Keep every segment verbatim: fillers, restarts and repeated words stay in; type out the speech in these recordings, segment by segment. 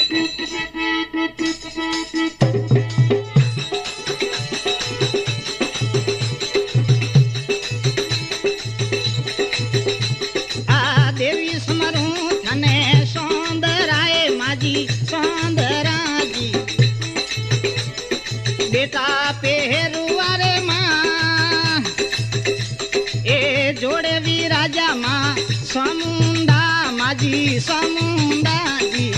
बेटा पेरुआ रे माँ ए जोड़े भी राजा माँ समुंडा माजी समुंडा जी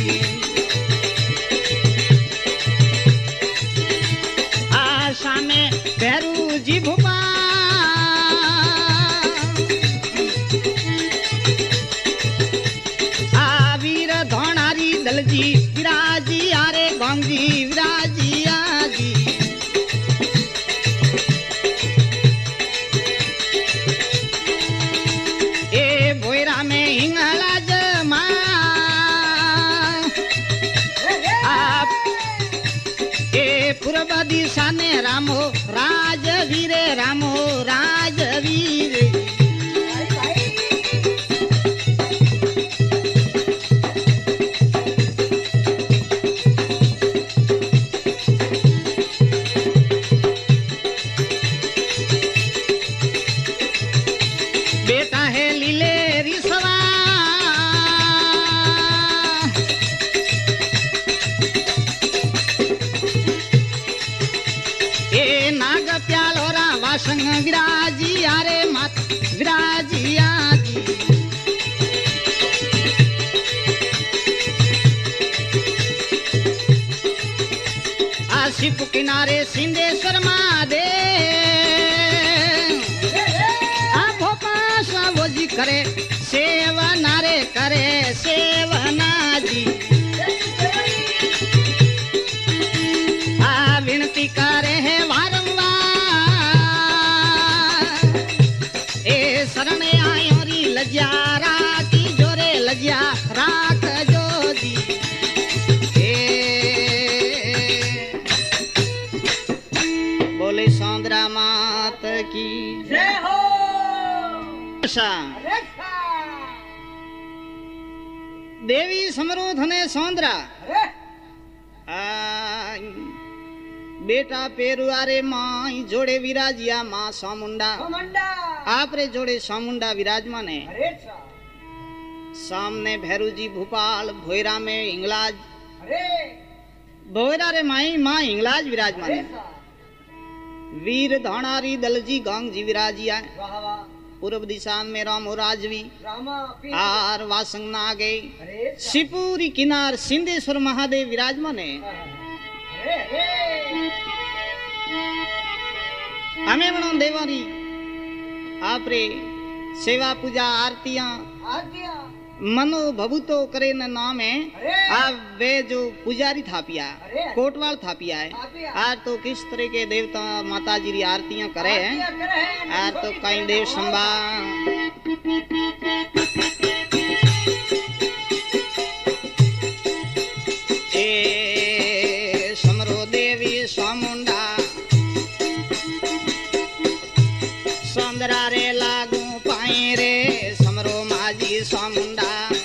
आशा में पेरू जी भूपा आ वीर धोणारी दलजी विराजी आरे गंगी विराजी आजी दिशा ने रामो राजवीर रामो राजवीर बेटा है लीले रिसवा संग विराजी आरे मात विराजी आजी आसिफ किनारे सिंधेश्वर महादेव आ भोपा स्वावोजी करे सेवना रे करे सेवना जी आ विनती करे है वारंवार शरण आयो री लज्या राखी जोरे लज्या राख जो जी बोले सौंदरा मात की जय हो। देवी समरूध ने सौंदरा बेटा पेरुआरे माँ जोड़े विराजिया माँ सामुंडा आप रे जोड़े सामुंडा विराजमान है सामने भैरू जी भोपाल भोयरा में इंगलाज भोयरा रे माई माँ इंगलाज विराजमान है वीर धाणारी दलजी गांग जी विराजिया पूर्व दिशा में रामो राजवी आर वासंग नागे शिवपुरी किनार सिंधेश्वर महादेव विराजमान है हमें बनो देवारी आप रे सेवा पूजा आरतियां मनो भभूतो करे न नाम है आ वे जो पुजारी थापिया कोटवाल थापिया है आज तो किस तरह के देवता माता जी री आरतियां करे हैं आज तो कई देव संभा ए समरो देवी सामुंडा सौंदरा रे लागू पाई रे समरो माजी सामुंडा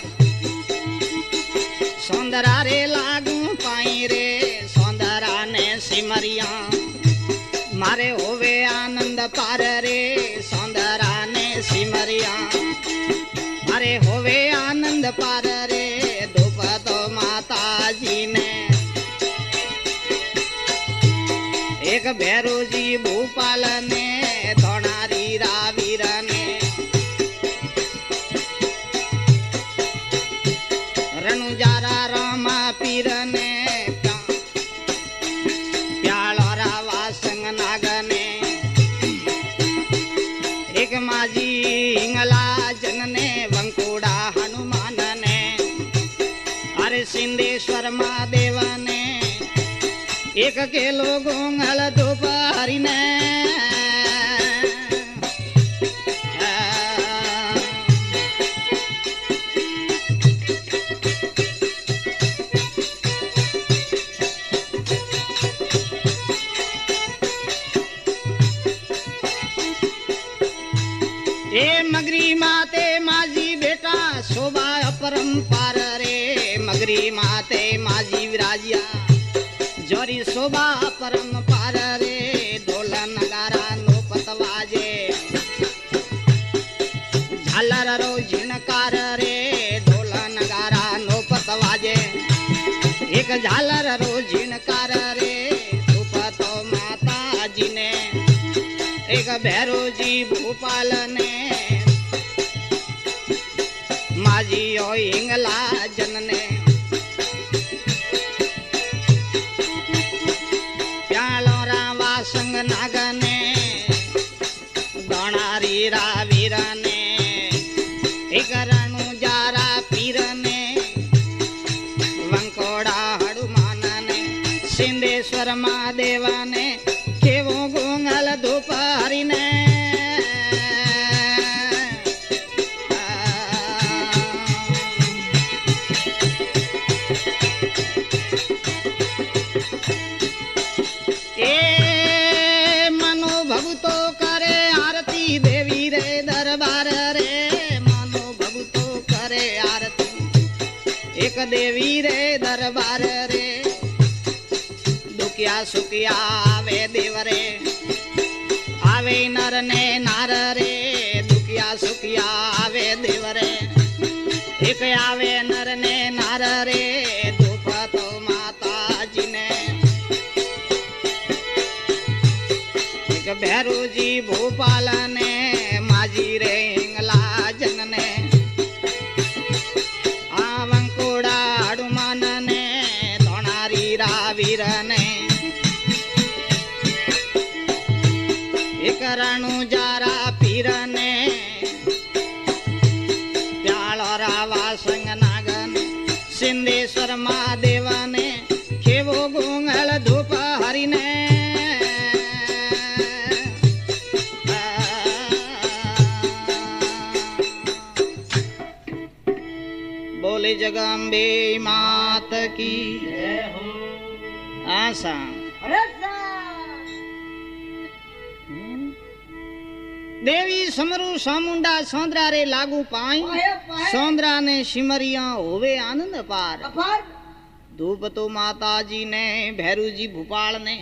सौंदरा रे लागू पाई रे सौंदरा ने सिमरिया मारे होवे आनंद पार रे सौंदरा ने सिमरिया मारे होवे आनंद पार रे दोपतो माता जी ने एक भैरू जी भूपाल ने धोणारी रावीर ने रनुजारा रामा पीर ने प्यालोरा वासंग नाग ने एक माजी इंगला जन ने वंकुड़ा हनुमान ने अरे सिंधेश्वर महादेव ने एक के लोगों गल दोपहरी ने ए मगरी माते माजी बेटा शोभा अपरंपार रे मगरी माते माते माजी विराजिया जोरी शोभा परम पार रे ढोल नगारा नोपत वाजे झालर रो झिणकार रे ढोल नगारा नोपत वाजे एक झालर रो झिणकार रे धूपत माता जी ने एक भैरो जी भोपाल ने माजी ओ इंगला जन ने प्यालो रावा संग नागने दोणारी रावीर ने एक रणु जारा पीर ने वंकोड़ा हनुमान ने सिंधेश्वर महादेव ने केवो गोंगल धूप हरि ने देवी रे दरबार रे दुखिया सुखिया आवे देव रे आवे नर ने नार रे दुखिया सुखिया आवे देव रे एक आवे नर ने नार रे धूप तो माता जी ने एक भैरू जी भोपाल ने माजी रे इंगला जन ने वीर ने एक रणु जारा पीर ने प्यालो रावा संग नागन सिंधेश्वर महादेव ने खेवो गोंगल धूप हरि ने बोले जगदम्बे मात की आशा देवी समरू सामुंडा सौंदरा रे लागू पाई सौंदरा ने सिमरिया होवे आनंद पार धूप तो माता जी ने भैरू जी भोपाल ने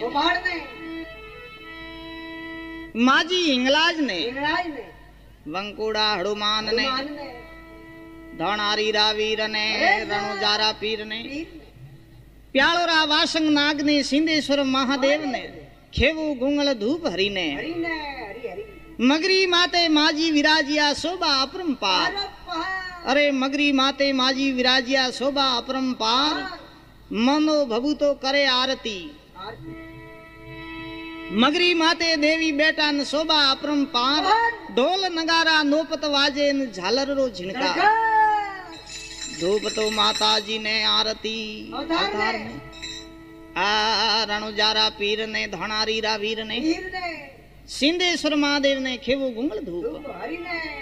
माजी इंगलाज ने वंकुड़ा हनुमान ने धौणारी रावीर ने रणुजारा पीर ने प्यालोरा वासंग नाग ने सिंधेश्वर महादेव ने खेवू गुंगल धूप हरि ने मगरी माते माजी विराजिया शोभा अपरंपार अरे मगरी माते माजी विराजिया शोभा अपरंपार मनो भभूतो करे आरती मगरी माते देवी बेटा न शोभा अपरंपार ढोल नगारा नोपत वाजे न झालर रो झिणका धूप तो माता जी ने आरती अवतार ने आ रणुजारा पीर ने धौणारी रावीर ने सिंधेश्वर महादेव ने खेवो गुंगल धूप